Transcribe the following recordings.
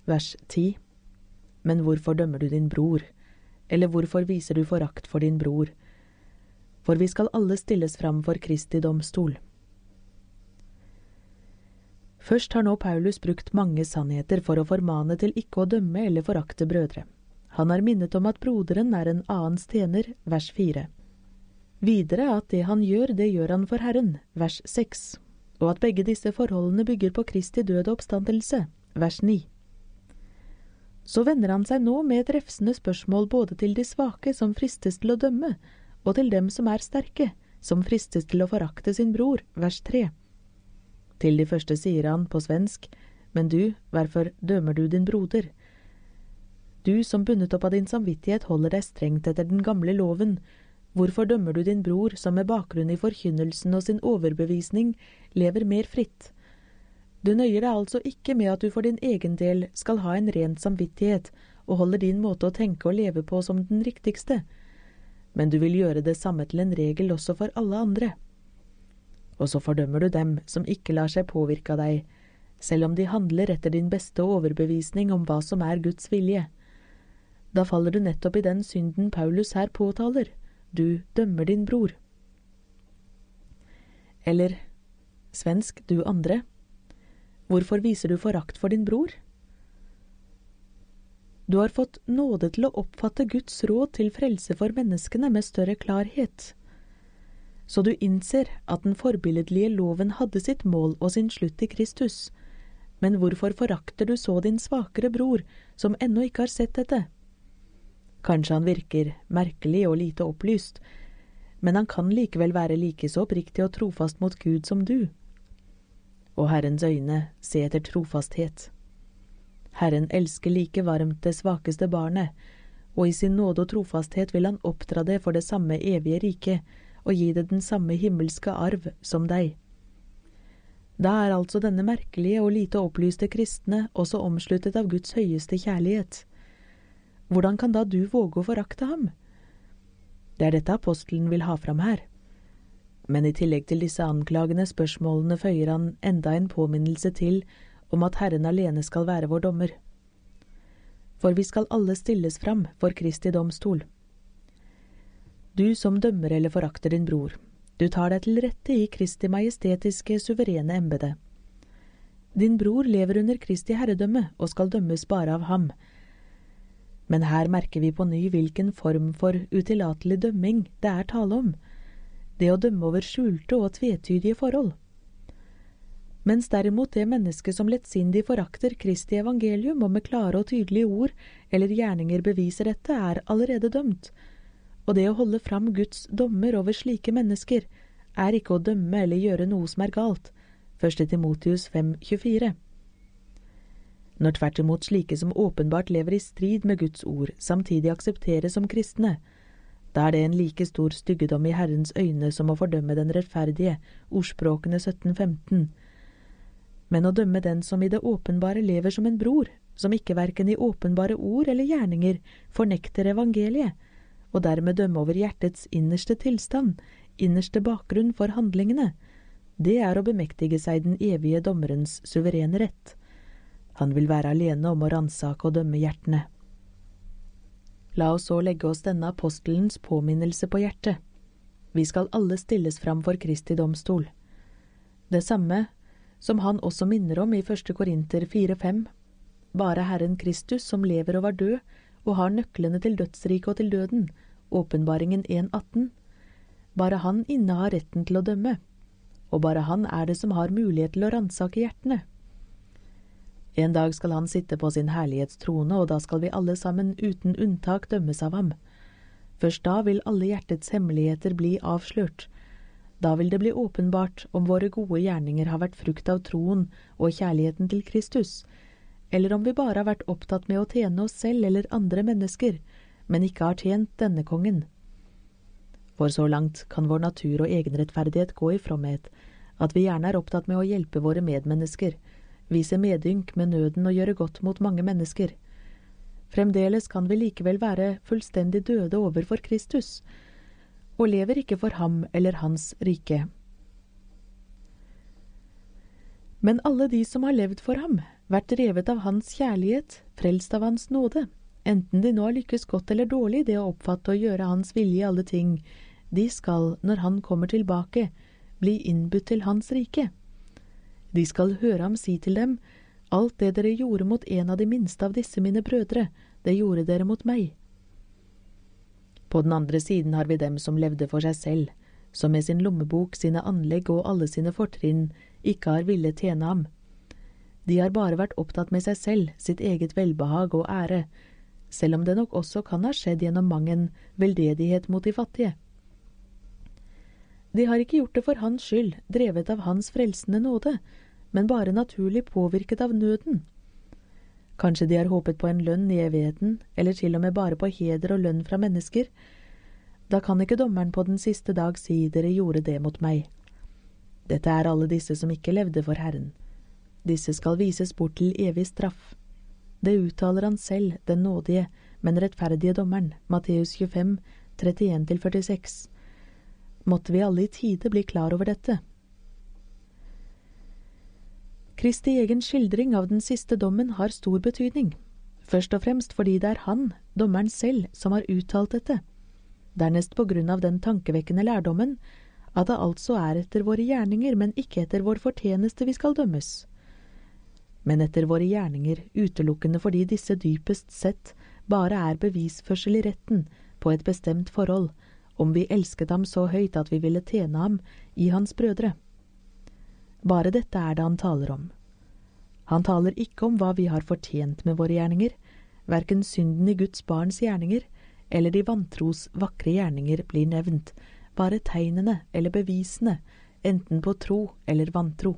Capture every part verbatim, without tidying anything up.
vers ti. Men hvorfor dømmer du din bror? Eller hvorfor viser du forakt for din bror? For vi skal alle stilles fram for Kristi domstol. Først har nå Paulus brukt mange sannheter for å formane til ikke å dømme eller forakte brødre. Han har minnet om at broderen er en annens tjener, vers fire. Videre at det han gjør, det gjør han for Herren, vers seks. Og at begge disse forholdene bygger på Kristi død og oppstandelse, vers ni. Så vender han seg nå med et refsende spørsmål både til de svake som fristes til å dømme, og til dem som er sterke, som fristes til å forakte sin bror, vers tre. Til de første sier han på svensk, men du, hvorfor dømer du din broder? Du som bundet opp av din samvittighet holder deg strengt etter den gamle loven, hvorfor dømmer du din bror som med bakgrunn i forkynnelsen og sin overbevisning lever mer fritt? Du nøyer deg altså ikke med at du for din egen del skal ha en ren samvittighet og holder din måte å tenke og leve på som den riktigste, men du vil gjøre det samme til en regel også for alle andre. Og så fordømmer du dem som ikke lar seg påvirke av deg, selv om de handler etter din beste overbevisning om hva som er Guds vilje. Da faller du nettopp i den synden Paulus her påtaler. Du dømmer din bror. Eller, svensk, du andre. Hvorfor viser du forakt for din bror? Du har fått nåde til å oppfatte Guds råd til frelse for menneskene med større klarhet. Så du innser at den forbilledlige loven hadde sitt mål og sin slutt i Kristus. Men hvorfor forakter du så din svakere bror, som ennå ikke har sett dette? Kanskje han virker merkelig og lite opplyst, men han kan likevel være like så oppriktig og trofast mot Gud som du. Og Herrens øyne se etter trofasthet. Herren elsker like varmt det svakeste barnet, og i sin nåde og trofasthet vil han oppdra det for det samme evige rike, og gi det den samme himmelske arv som deg. Da er altså denne merkelige og lite opplyste kristne også omsluttet av Guds høyeste kjærlighet. Hvordan kan da du våge å forakte ham? Det er dette apostelen vil ha fram her. Men i tillegg til disse anklagende spørsmålene føyer han enda en påminnelse til om at Herren alene skal være vår dommer. For vi skal alle stilles fram for Kristi domstol. Du som dømmer eller forakter din bror, du tar deg til rette i Kristi majestetiske suverene embete. Din bror lever under Kristi herredømme og skal dømmes bare av ham. Men her merker vi på ny hvilken form for utillatelig dømming det er tale om, det å dømme over skjulte og tvetydige forhold. Mens derimot det menneske som lettsindig forakter Kristi evangelium og med klare og tydelige ord eller gjerninger beviser dette, er allerede dømt, og det å holde fram Guds dommer over slike mennesker er ikke å dømme eller gjøre noe som er galt, første Timotius fem tjuefire. Når tvert imot slike som åpenbart lever i strid med Guds ord, samtidig aksepteres som kristne, da er det en like stor styggedom i Herrens øyne som å fordømme den rettferdige, ordspråkene sytten femten. Men å dømme den som i det åpenbare lever som en bror, som ikke hverken i åpenbare ord eller gjerninger fornekter evangeliet, og dermed dømme over hjertets innerste tilstand, innerste bakgrunn for handlingene, det er å bemektige seg den evige dommerens suverene rett. Han vil være alene om å ransake og dømme hjertene. La oss så legge oss denne apostelens påminnelse på hjertet. Vi skal alle stilles fram for Kristi domstol. Det samme som han også minner om i første Korinter fire fem. Bare Herren Kristus som lever og var død, og har nøklene til dødsriket og til døden, åpenbaringen en atten. Bare han innehar retten til å dømme, og bare han er det som har mulighet til å ransake hjertene. En dag skal han sitte på sin herlighetstrone, og da skal vi alle sammen uten unntak dømmes av ham. Først da vil alle hjertets hemmeligheter bli avslørt. Da vil det bli åpenbart om våre gode gjerninger har vært frukt av troen og kjærligheten til Kristus, eller om vi bare har vært opptatt med å tjene oss selv eller andre mennesker, men ikke har tjent denne kongen. For så langt kan vår natur og egenrettferdighet gå i fromhet, at vi gjerne er opptatt med å hjelpe våre medmennesker, vise medynk med nøden og gjøre godt mot mange mennesker. Fremdeles kan vi likevel være fullstendig døde overfor Kristus, og lever ikke for ham eller hans rike. Men alle de som har levd for ham, vært drevet av hans kjærlighet, frelst av hans nåde, enten de nå har lykkes godt eller dårlig i det å oppfatte og gjøre hans vilje i alle ting, de skal, når han kommer tilbake, bli innbudt til hans rike. De skal høre ham si til dem, alt det dere gjorde mot en av de minste av disse mine brødre, det gjorde dere mot meg. På den andre siden har vi dem som levde for seg selv, som med sin lommebok, sine anlegg og alle sine fortrinn ikke har villet tjene ham. De har bare vært opptatt med seg selv, sitt eget velbehag og ære, selv om det nok også kan ha skjedd gjennom mangen veldedighet mot de fattige. De har ikke gjort det for hans skyld, drevet av hans frelsende nåde, men bare naturlig påvirket av nøden. Kanskje de har håpet på en lønn i evigheten, eller til og med bare på heder og lønn fra mennesker. Da kan ikke dommeren på den siste dag si, dere gjorde det mot meg. Dette er alle disse som ikke levde for Herren. Disse skal vises bort til evig straff. Det uttaler han selv, den nådige, men rettferdige dommeren, Matteus tjuefem, trettien til førtiseks. Måtte vi alle i tide bli klar over dette. Kristi egen skildring av den siste dommen har stor betydning, først og fremst fordi det er han, dommeren selv, som har uttalt dette. Dernest på grunn av den tankevekkende lærdommen, at det altså er etter våre gjerninger, men ikke etter vår fortjeneste vi skal dømmes. Men etter våre gjerninger, utelukkende fordi disse dypest sett bare er bevisførsel i retten på et bestemt forhold, om vi elsket ham så høyt at vi ville tjene ham i hans brødre. Bare dette er det han taler om. Han taler ikke om hva vi har fortjent med våre gjerninger, hverken synden i Guds barns gjerninger, eller de vantros vakre gjerninger blir nevnt, bare tegnene eller bevisene, enten på tro eller vantro.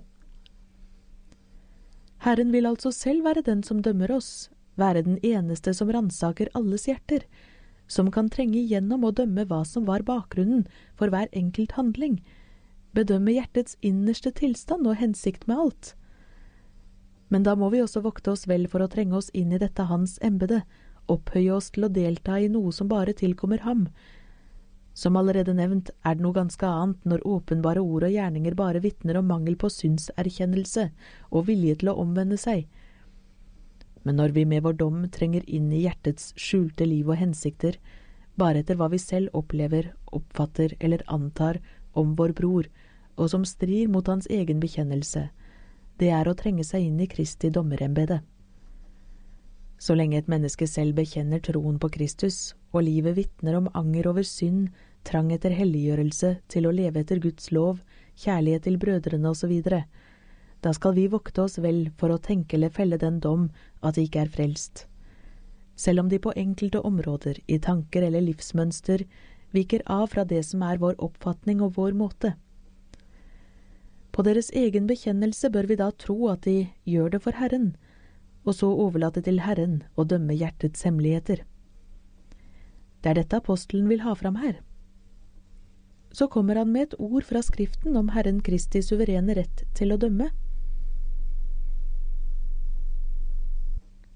Herren vil altså selv være den som dømmer oss, være den eneste som ransaker alles hjerter, som kan trenge igjennom og dømme hva som var bakgrunnen for hver enkelt handling, bedømme hjertets innerste tilstand og hensikt med alt. Men da må vi også vokte oss vel for å trenge oss inn i dette hans embete, opphøye oss til å delta i noe som bare tilkommer ham. Som allerede nevnt er det noe ganske annet når åpenbare ord og gjerninger bare vitner om mangel på synserkjennelse og vilje til å omvende seg. Men når vi med vår dom trenger inn i hjertets skjulte liv og hensikter, bare etter hva vi selv opplever, oppfatter eller antar om vår bror, og som strir mot hans egen bekjennelse, det er å trenge seg inn i Kristi dommerembete. Så lenge et menneske selv bekjenner troen på Kristus, og livet vitner om anger over synd, trang etter helliggjørelse, til å leve etter Guds lov, kjærlighet til brødrene og så videre, da skal vi vokte oss vel for å tenke eller felle den dom at de ikke er frelst. Selv om de på enkelte områder, i tanker eller livsmønster, viker av fra det som er vår oppfatning og vår måte. På deres egen bekjennelse bør vi da tro at de gjør det for Herren, og så overlate til Herren å dømme hjertets hemmeligheter. Det er dette apostelen vil ha fram her. Så kommer han med et ord fra Skriften om Herren Kristi suverene rett til å dømme.